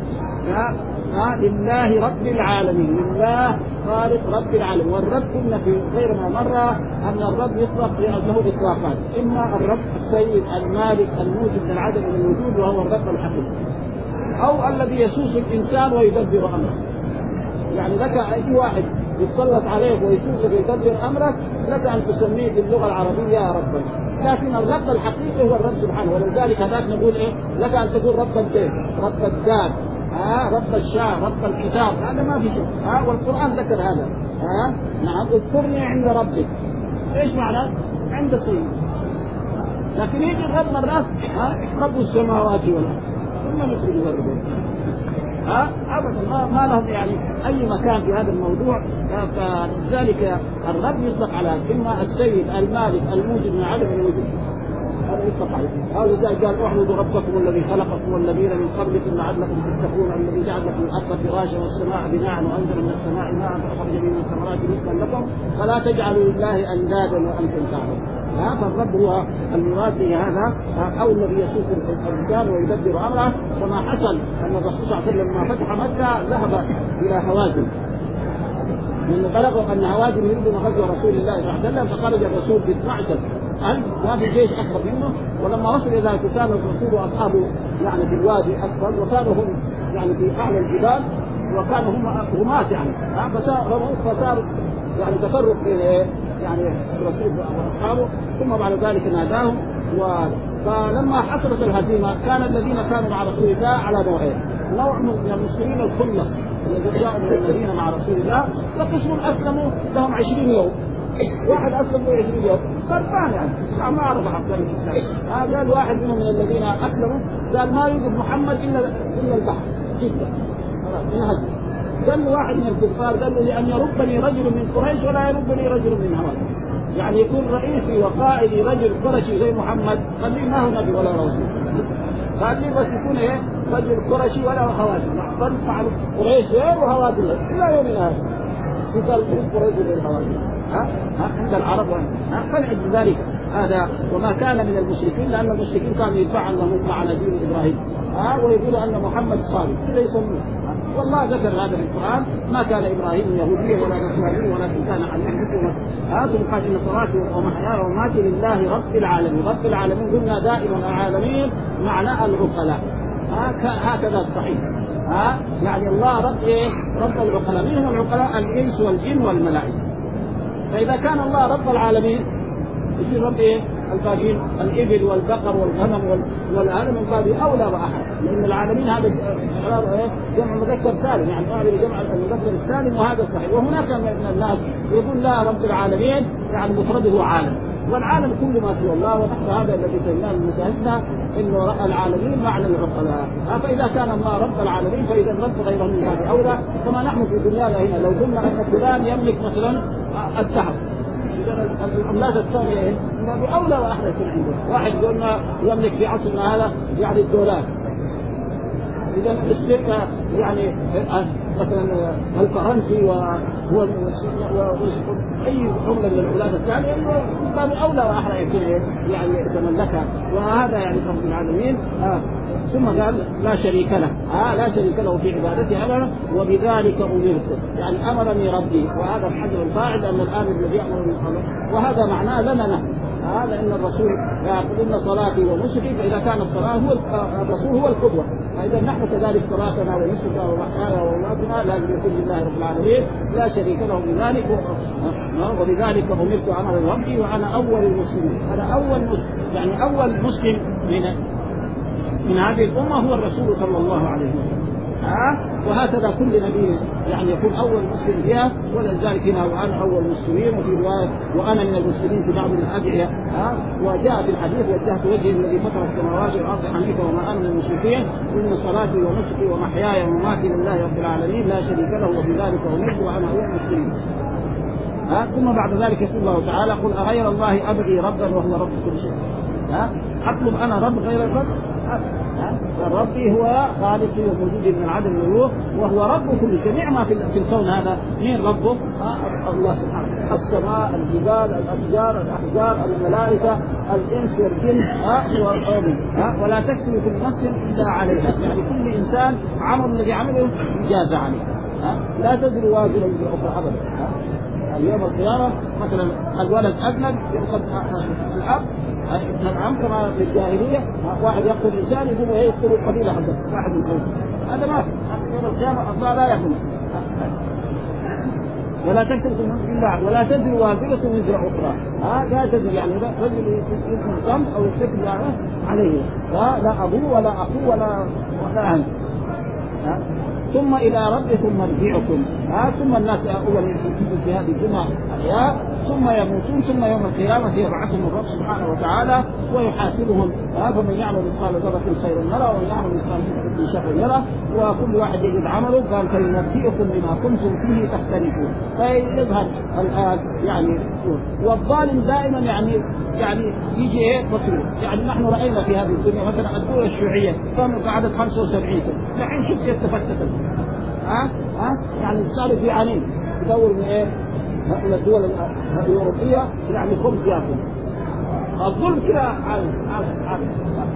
لله رب العالمين. لله خالق رب العالمين. والرب كنا في غير ما مرة أن الرب يطلق له إطلاقات. إما الرب السيد المالك الموجب من العدم من الوجود وهو الرب الحقيقي، أو الذي يسوس الإنسان ويدبر أمره. يعني لك أي واحد يتسلط عليك ويسوسك ويدبر أمرك لك أن تسميه باللغة العربية يا رب. لكن الرب الحقيقي هو الرب سبحانه. ولذلك هذاك نقول إيه لك أن تقول رب البيت رب الدار رب الشام رب الكتاب. هذا ما في شيء. والقرآن ذكر هذا. نعم اذكرني عند ربك. إيش معنى؟ عند سيد. لكن يجي الرب مرات رب السماوات والأرض ثم نخرج الرب. أبدا ما لهم يعني أي مكان في هذا الموضوع. فلذلك الرب يطلق على إما السيد المالك الموجد من عدم الوجود. هذا يطلق عليه. هذا قال اعبدوا ربكم الذي خلقكم والذين من قبلكم لعلكم تتقون الذي جعل لكم الأرض فراشا والسماء بناء وأنزل من السماء ماء فأخرج من الثمرات رزقا لكم فلا تجعلوا لله أندادا وأنتم تعلمون. فالرب هو المراد هذا أو الذي يسوق الإنسان ويدبر أمره. كما حصل أن الرسول صلى الله عليه وسلم لما فتح مكة ذهب إلى هوازن من بلغوا أن هوازن يريدون غزو رسول الله صلى الله عليه وسلم فخرج الرسول ب12,000 ما في جيش أكبر منه. ولما وصل إلى ذلك كان الرسول وأصحابه يعني في الوادي أسفل وكانوا هم يعني في أعلى الجبال وكانوا هم رماة يعني فصار يعني تفرق يعني الرسول واصحابه. ثم بعد ذلك ناداهم. فلما حصلت الهزيمه كان الذين كانوا مع رسول الله على نوعين. نوع من المسلمين الخلص الذين جاءوا من المدينه مع رسول الله وقسم اسلموا لهم 20 يوم. واحد اسلم له 20 يوم خربان يعني ما عرف حق الاسلام. قال واحد منهم من الذين اسلموا قال ما يوجد محمد الا البحر جدا خلاص. قال واحد من الكفار قال له لأن يربني رجل من قريش ولا يربني رجل من هوازن. يعني يكون رئيسي وقائدي رجل قرشي زي محمد خليه ما هو نبي ولا رسول. قال لي بس يكون ايه رجل قرشي ولا هوازن. فعل قريش غير وهوازن لا يوم هذا سيقال قريش غير هوازن. عند العرب فلعل ذلك هذا. وما كان من المشركين لأن المشركين كانوا يدعون أنهم على دين إبراهيم ويقولوا أن محمد صالح كذا يسمونه. والله ذكر هذا في القرآن ما كان إبراهيم يهوديا ولا نصرانيا ولكن كان حنيفا. ثم قال إن صلاتي ومحياي ومماتي لله رب العالمين. رب العالمين قلنا دائما العالمين معنى العقلاء. هكذا الصحيح. يعني الله رب إيه؟ رب العقلاء. من هم العقلاء؟ الإنس والجن والملائكة. فإذا كان الله رب العالمين يصير رب إيه؟ الباقين الإبل والبقر والغنم والهذا من باب أولى وأحد. لأن العالمين هذا جمع مذكر سالم يعني أعرف جمع المذكر السالم وهذا صحيح. وهناك من الناس يقول لا رب العالمين يعني مفرده عالم والعالم كل ما سوى الله. ونحن هذا الذي سمعناه من مساهدنا إنه العالمين معنى العقلاء. فإذا كان الله رب العالمين فإذا رب غيره من هذا أولى. كما نحن في دنيانا هنا لو قلنا أن فلان يملك مثلا الذهب العملات الثانية بأولى وأحلى يكون عنده. واحد قلنا يملك في عصرنا هذا يعني الدولار، إذا الشركة يعني مثلا الفرنسي وهو أي عملة من العملات الثانية باب أولى وأحرى يكون يعني يتملكها، وهذا يعني رب العالمين. ثم قال لا شريك له، لا شريك له في عبادته أبدا، وبذلك أمرت، يعني أمرني ربي، وهذا الحجر الفاعل أن الآمر الذي يأمر بالصلاة، وهذا معناه لنا نحن. هذا إن الرسول يقول إن صلاتي ونسكي، فإذا كان الصلاة هو الرسول هو القدوة، فإذا نحن كذلك صلاتنا ونسكنا ومحيانا ومماتنا لازم يكون لله رب العالمين لا شريك له بذلك، وبذلك أمرت أمر ربي وأنا أول المسلمين. أنا أول مسلم، يعني أول مسلم من هذه الأمة هو الرسول صلى الله عليه وسلم. وهكذا كل نبي يعني يكون أول مسلم فيها، ولذلك هنا وأنا أول المسلمين، وفي رواية وأنا من المسلمين في بعض الأدعية. وجاء في الحديث وجهت وجهي الذي فطر السماوات والأرض حنيفا وما أنا من المشركين، إن صلاتي ونسكي ومحياي ومماتي لله رب العالمين لا شريك له وبذلك أمرت وأنا أول المسلمين. ثم بعد ذلك يقول الله تعالى قل أغير الله أبغي ربا وهو رب كل شيء. أطلب أنا رب غير الرب؟ ربي هو خالقي وموجودي من العدم والوجود، وهو رب كل جميع ما في الكون هذا. مين ربه؟ الله سبحانه. السماء، الجبال، الأشجار، الأحجار، الملائكة، الإنس والجن والأرض. ولا تكسب كل نفس إلا عليها، يعني كل إنسان عمل الذي عمله يجازى عليه. لا تزر وازرة وزر أخرى أبدا. اليوم القيامة مثلا الولد أذنب يأخذ الأب ابن العم كما في الجاهلية، واحد يقتل إنسان يقول يقتل القبيلة حقه واحد من صوته، هذا ما في يوم القيامة الله لا يحكم. ولا تكسب النفس إلا ولا تزر وازرة وزر أخرى. لا تزر يعني رجل يكون ذنب أو يرتكب عليه، لا أبوه ولا أخوه ولا أهل. ثم إلى ربكم مرجعكم. ثم الناس أولا يجلسون في هذه الدنيا أحياء ثم يموتون، ثم يوم القيامة يبعثهم الرب سبحانه وتعالى ويحاسبهم. فمن يعمل مثقال ذرة خيرا يره ومن يعمل مثقال ذرة شر يره، وكل واحد يجد عمله. قال فينبئكم بما كنتم فيه تختلفون. فيظهر الآن يعني والظالم دائما يعني يجي بصير. يعني نحن رأينا في هذه الدنيا مثلا الدولة الشيوعية كانت قعدت 75 سنة، الحين شوف كيف تفتتت. يعني صار في عنين يدور من من الدول الأوروبية يعني خبز ياكل. الظلم كذا عالم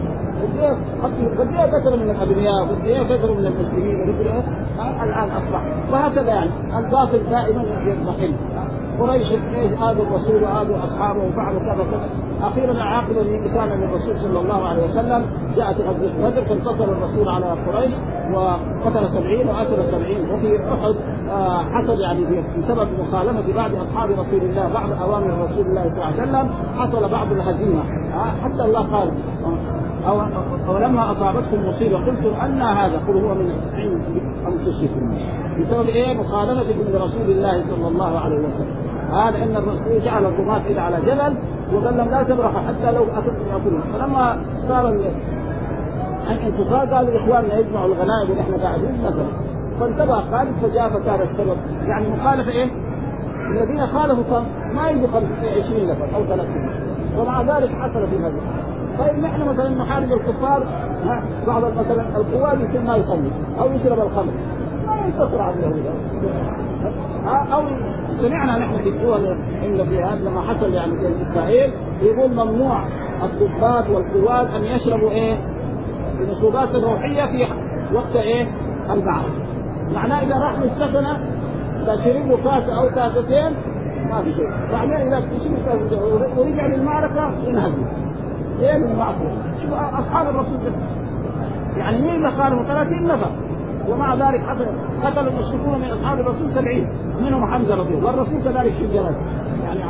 قد كثر من الأبرياء وقد كثر من المسلمين الآن أصبح. وهكذا يعني الباطل دائما يضمحل. قريش آذوا الرسول وآذوا أصحابه وفعلوا كذا كذا. أخيرا العاقبة كان للرسول صلى الله عليه وسلم جاءت غزوة بدر فانتصر الرسول على قريش وقتل 70 وأسر 70. وفي أحد حصل يعني بسبب مخالفة بعض أصحاب رسول الله بعض أوامر رسول الله صلى الله عليه وسلم حصل بعض الهزيمة. حتى الله قال ولما أصابتكم مصيبة قلتم أن هذا قل هو من عند أنفسكم بسبب مخالفتكم لرسول الله صلى الله عليه وسلم. هذا إن الرسول جعل الرماة إلى على جبل وقال لهم لا تبرحوا حتى لو أخذتم يأكلون. فلما صار الانتصار قالوا إخواننا يجمعوا الغنائم ونحن قاعدين مثلا، فانتبه خالد فجاء فكان السبب يعني مخالفة الذين خالفوا ما يجوا 20 نفر أو 30، ومع ذلك حصل في هذا. طيب نحن مثلا نحارب الكفار بعض مثلا القواد يمكن ما يصلي أو يشرب الخمر ما ينتصر على اليهود، أو سمعنا نحن في الدول إن في هذا لما حصل يعني في إسرائيل يقول ممنوع الضباط والقواد أن يشربوا المشروبات الروحية في وقت المعركة. معناه إذا راح مستثنى تشربوا كاس أو كاستين ما في شيء، معناه إذا تشربوا كاس ورجع للمعركة ينهزم. المعصية شو أصحاب الرسول يعني مين اللي قالوا 30 نفر، ومع ذلك قتل المشركون من أصحاب الرسول 70 منهم حمزة رضي الله، والرسول كذلك في الجلال يعني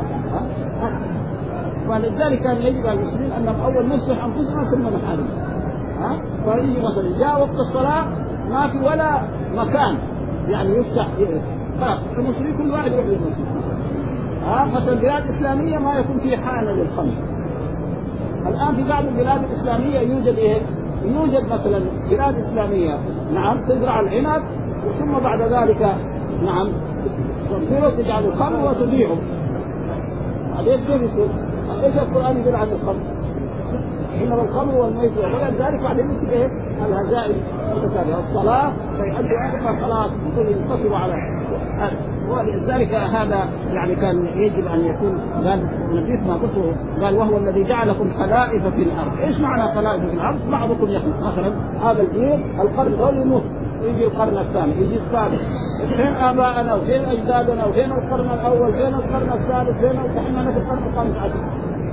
فلذلك كان يجب على المسلمين أن أول نصلح أنفسنا ثم نحارب. فيجي مثلا جاء وقت الصلاة ما في ولا مكان يعني يفتح خلاص المسلمين كل واحد يروح للمسجد. مثلا البلاد الإسلامية ما يكون فيه حانة للخمر. الآن في بعض البلاد الإسلامية يوجد مثلا بلاد إسلامية نعم تزرع العنب ثم بعد ذلك نعم تصير تجعل الخمر وتبيعه. بعدين كيف يصير؟ ايش القرآن يقول عن الخمر؟ إنما الخمر والميسر ولذلك بعدين مثل إيه؟ الهزائم متتابعة. الصلاة فيؤدي أكثر خلاص يكون ينتصر على ولذلك هذا يعني كان يجب أن يكون قال نبيت ما قلته قال وهو الذي جعلكم خلائف في الأرض. إيش معنى خلائف في الأرض؟ بعضكم يخلق مثلا هذا الجيل القرن الأول يموت يجي القرن الثاني يجي الثالث فين آباءنا وفين أجدادنا وفين القرن الأول فين القرن الثالث فين احنا في القرن الخامس عشر.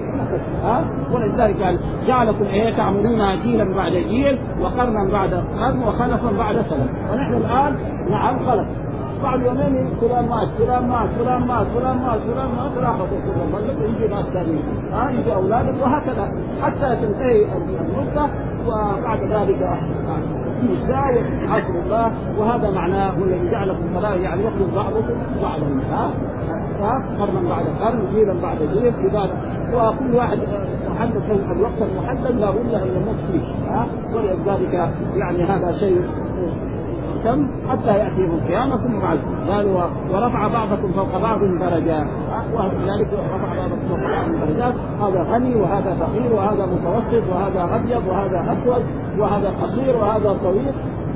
ولذلك قال جعلكم ايه تعملونها جيلا بعد جيل وقرنا بعد قرن وخلفا بعد سنه. ونحن الان نعم خلف بعد يومين فلان مات فلان مات فلان مات فلان مات فلان مات راحوا كلهم يجي ناس ثانيين يجي اولادهم وهكذا حتى تنتهي المده وبعد ذلك يساوي عصر الله. وهذا معناه هو الذي جعلكم خلائف يعني يخلق بعضكم بعضا قرنا بعد قرن جيلا بعد جيل عباده وكل واحد محدد له الوقت المحدد لا بد ان يموت فيه ولذلك يعني هذا شيء تم حتى ياتي يوم القيامه. ثم بعد قالوا ورفع بعضكم فوق بعض درجات وذلك رفع بعضكم فوق بعض درجات. هذا غني وهذا فقير وهذا متوسط وهذا ابيض وهذا اسود وهذا قصير وهذا طويل.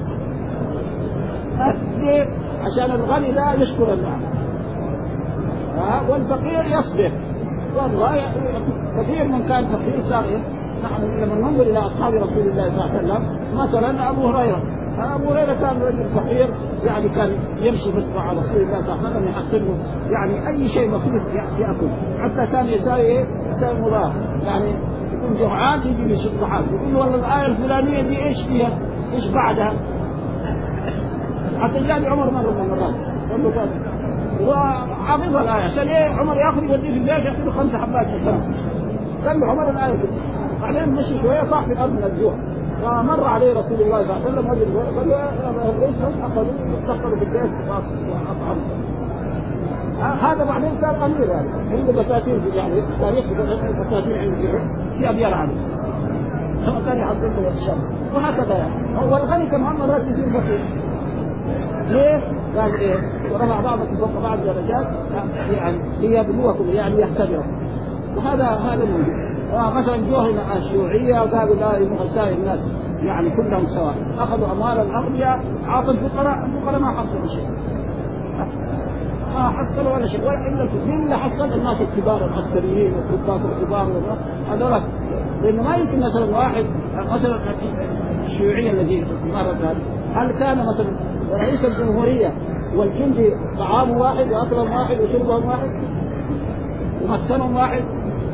عشان الغني لا يشكر الله والفقير يصبر. والله كثير من كان فقير صغير. نحن لما ننظر الى اصحاب رسول الله صلى الله عليه وسلم مثلا ابو هريره كان رجل فقير يعني كان يمشي بس مع رسول الله صلى الله عليه وسلم يحصل له يعني اي شيء بسيط ياكل حتى كان يساوي مضاف يعني يكون جوعان يجي يشق حاله يقول والله الايه الفلانيه دي ايش فيها ايش بعدها. حتى جاء عمر مره من المرات وحافظ الآية عشان إيه عمر يأخذ يوديه في البيت يأخذ 5 حبات شجرة. قال له عمر الآية كده. بعدين مشي شوية صاح في الأرض من الجوع فمر عليه رسول الله صلى الله عليه وسلم قال له ليش أخذوا يدخلوا في البيت وأطعم. هذا بعدين صار أمير يعني عنده بساتين يعني تاريخ بساتين عنده في أبيار عنه ثم كان يحصل له الشر وهكذا يعني. هو الغني كمحمد رأس يصير بخير ليه؟ قال ايه؟ ورفع بعضكم فوق بعض درجات يعني ليبلوكم يعني يختبركم. وهذا موجود. مثلا جوه الشيوعيه قالوا لا يبغى سائر الناس يعني كلهم سواء اخذوا اموال الاغنياء عاطوا الفقراء ما حصلوا شيء. ما حصلوا ولا شيء الا اللي حصل الناس الكبار العسكريين والضباط الكبار هذول لانه ما يمكن مثلا واحد مثلا الشيوعيه الذي مرت هذه هل كان مثلا رئيس الجمهورية والجندي طعام واحد وأكلهم واحد وشربهم واحد ومسكنهم واحد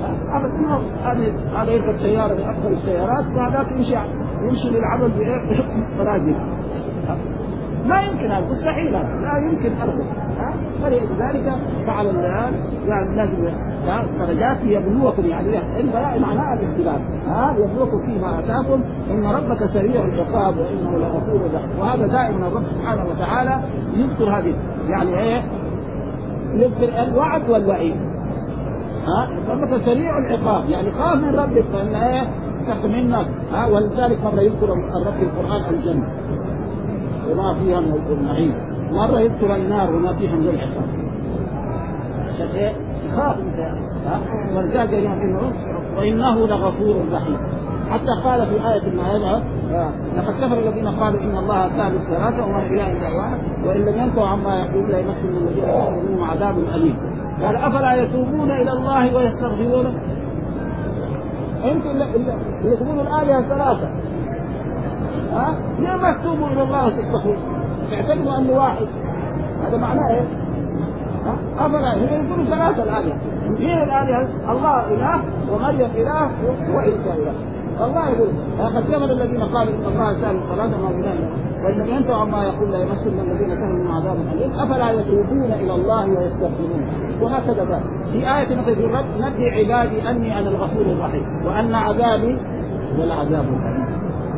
هذا يركب سيارة من أفضل السيارات وهذاك يمشي للعمل براجل. ما يمكن هذا مستحيل لا يمكن أبدا. فلذلك فعل الله يعني لازم درجات يبلوكم يعني البلاء معناها الاختلاف يبلوكم فيما آتاكم إن ربك سريع العقاب وإنه لغفور رحيم. وهذا دائما الرب سبحانه وتعالى يذكر هذه يعني ايه يذكر الوعد والوعيد. ربك سريع العقاب يعني خاف من ربك فإن ايه تحت منك. ولذلك مرة يذكر الرب في القرآن الجنة وما فيها من النعيم مرة يذكر النار وما فيها من العقاب عشان ايه يخاف انت. ولذلك يعني وإنه لغفور رحيم. حتى قال في آية المائدة لقد كفر الذين قالوا إن الله ثالث ثلاثة وما إله إلا واحد وإن لم ينتهوا عما يقولون لا يمسهم الذين كفروا منهم عذاب أليم. قال أفلا يتوبون إلى الله ويستغفرونه. أنتم اللي تقولوا الآلهة ثلاثة ليه ما تتوبوا إلى الله وتستغفرون تعتقدوا أنه واحد؟ هذا معناه إيه؟ أفلا يقولوا ثلاثة الآلهة غير الآلهة الله إله ومريم إله وعيسى إله. الله يقول لقد كفر الذين قالوا إن الله ثالث ثلاثة ما إله إلا وإن لم ينتهوا عما يقول لا يمسهم الذين كفروا من عذاب أليم أفلا يتوبون إلى الله ويستغفرون. وهكذا بقى في آية مثل الرب نبئ عبادي أني أنا الغفور الرحيم وأن عذابي والعذاب الأليم.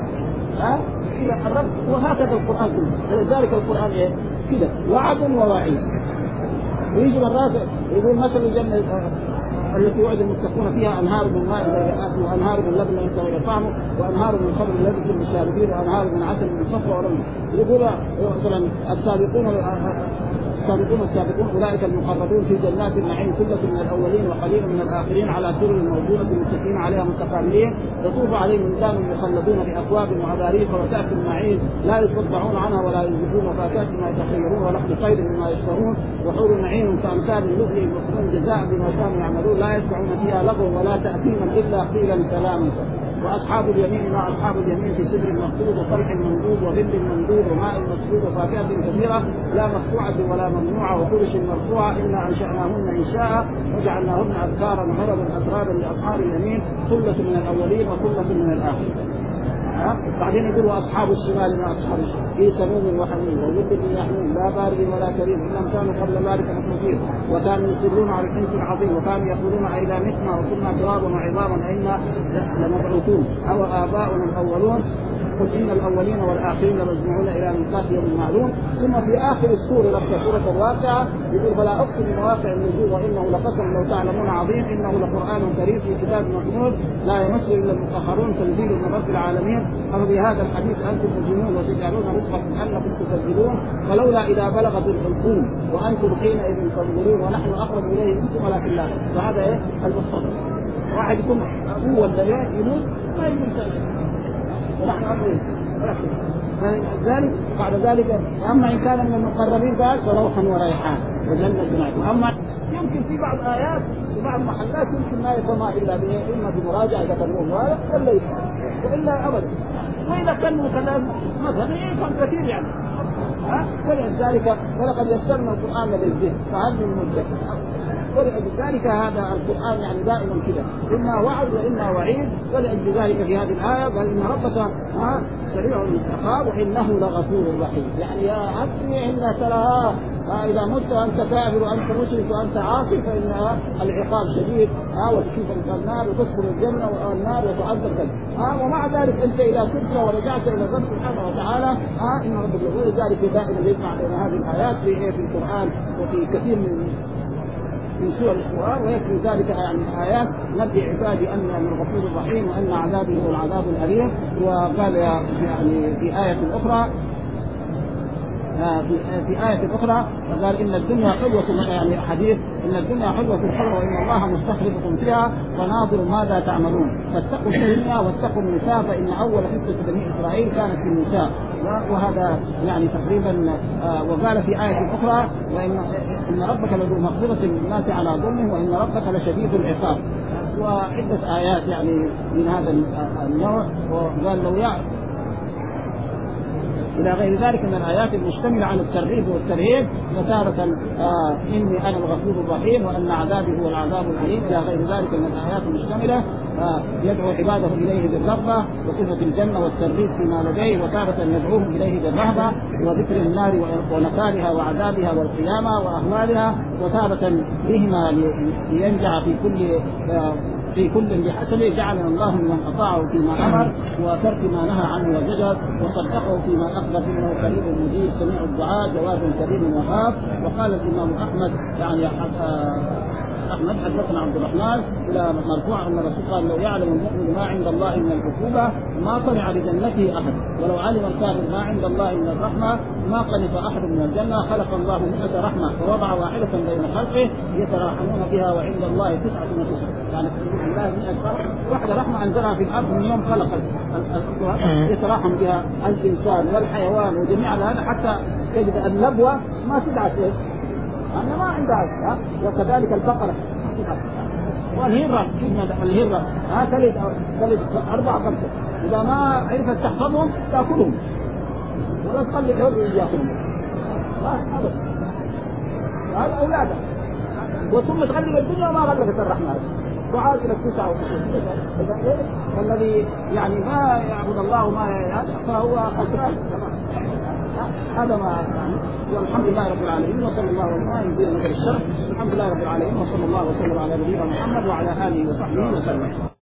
الرب وهكذا القرآن كله. ولذلك القرآن إيه كده وعد ووعيد. ويجي مرات يقول مثل الجنة التي وعد المتقون فيها أنهار من ماء غير وأنهار من لبن لم يتغير طعمه وأنهار من خمر لذة للشاربين وأنهار من عسل مصفى ورمل. يقول مثلا السابقون السابقون السابقون أولئك المقربون في جنات النعيم ثلة من الأولين وقليل من الآخرين على سرر موضونة متكئين عليها متقابلين يطوف عليهم ولدان مخلدون بأكواب وأباريق وكأس معين لا يصدعون عنها ولا ينزفون وفاكهة ما يتخيرون ولحم طير مما يشتهون وحور نعيم كأمثال اللؤلؤ المكنون جزاء بما كانوا يعملون لا يسمعون فيها لغوا ولا تأثيما إلا قيلا سلاما. وأصحاب اليمين مع أصحاب اليمين في سدر مخضود وطلح ممدود وظل ممدود وماء مسكوب وفاكهة كثيرة لا مقطوعة ولا ممنوعة وفرش مرفوعة إنا أنشأناهن إنشاء وجعلناهن أذكارا عربا أترابا لأصحاب اليمين ثلة من الأولين وثلة من الآخرين. بعدين يقول واصحاب الشمال ما اصحاب الشمال في سموم وحميم وجد يحمون لا بارد ولا كريم انهم كانوا قبل ذلك مخلوقين وكانوا يصرون على الحنث العظيم وكانوا يقولون اذا متنا وكنا ترابا وعظاما انا لمبعوثون او اباؤنا الاولون قل ان الاولين والاخرين لمجموعون الى ميقات يوم معلوم. ثم في اخر السوره سوره الواقعه يقول فلا اقسم بمواقع النجوم وانه لقسم لو تعلمون عظيم انه لقران كريم في كتاب مكنون لا يمسه الا المطهرون تنزيل من رب العالمين أفبهذا الحديث أنتم تجنون وتجعلون رزقكم أنكم تكذبون فلولا إذا بلغت الحلقوم وأنتم حينئذ تنظرون ونحن أقرب إليه منكم ولكن لا. فهذا إيه المقتضى واحد يكون هو الذي يموت ما يموت ونحن أقرب ذلك بعد ذلك أما إن كان من المقربين قال فروحا وريحان وجنة نعيم. أما يمكن في بعض آيات في بعض محلات يمكن ما يفهمها إلا إما بمراجعة إذا كان هو ولا يفهم وإلا أبدا. وإذا كان كلام مثلا يفهم كثير يعني ولذلك ولقد يسرنا القرآن للذكر فهل من مدكر. ولذلك هذا القرآن يعني دائما كده إما وعد وإما وعيد. ولأجل ذلك في هذه الآية قال إن ربك سريع العقاب وإنه لغفور رحيم. يعني يا عبدي إن ترى إذا مت وأنت كافر وأنت مشرك وأنت عاصي فإن العقاب شديد وتكيف النار وتدخل الجنة والنار وتعذب كذا. ومع ذلك أنت إذا تبت ورجعت إلى الرب سبحانه وتعالى إن ربك يقول ذلك دائما يجمع بين هذه الآيات في القرآن وفي كثير من سور القرآن ويكفي ذلك يعني آيات نبي عبادي أن الغفور الرحيم وأن عذابي هو العذاب الأليم. وقال يعني في آية أخرى في آية أخرى قال إن الدنيا حلوة يعني حديث إن الدنيا حلوة حلوة وإن الله مستخلفكم فيها وناظر ماذا تعملون فاتقوا الدنيا واتقوا النساء فإن أول حصة بني إسرائيل كانت في النساء. وهذا يعني تقريبا وقال في آية أخرى وإن ربك لذو مغفرة للناس على ظلمه وإن ربك لشديد العقاب. وعدة آيات يعني من هذا النوع. وقال لو إلى غير ذلك من الآيات المشتملة على الترغيب والترهيب وتارة إني أنا الغفور الرحيم وأن عذابي هو العذاب الأليم إلى غير ذلك من الآيات المشتملة يدعو عباده إليه بالرغبة وصفة الجنة والترغيب فيما لديه وتارة يدعوهم إليه بالرهبة وذكر النار ونكالها وعذابها والقيامة وأهوالها وتارة بهما لينجع في كل بحسبه. جعلنا الله من أطاعه فيما أمر وترك ما نهى عنه وزجر وصدقه فيما أخبر إنه قريب مجيب سميع الدعاء جواب كريم وهاب. وقال الإمام أحمد يعني أحمد حدثنا عبد الرحمن إلى مرفوع أن الرسول قال لو يعلم المؤمن ما عند الله من العقوبة ما طمع لجنته أحد ولو علم الكافر ما عند الله من الرحمة ما قنف أحد من الجنة. خلق الله 100 رحمة ووضع واحدة بين خلقه يتراحمون بها وعند الله 99 يعني الله 100 واحدة رحمة أنزلها في الأرض من يوم خلق يتراحم بها الإنسان والحيوان وجميع هذا حتى تجد النبوة ما تدعى شيء أنا ما عندها. وكذلك البقرة والهرة الهرة تلد 4 5 إذا ما عرفت تحفظهم تأكلهم ولا تخلي الحر يأكلهم هذا أولادها وثم تغلب الدنيا ما غلبت الرحمة وعاد إلى 99 الذي يعني ما يعبد الله ما فهو خسران. هذا ما يعني والحمد لله رب العالمين وصلى الله وسلم يزيد من الشر. الحمد لله رب العالمين وصلى الله وسلم على نبينا محمد وعلى آله وصحبه وسلم.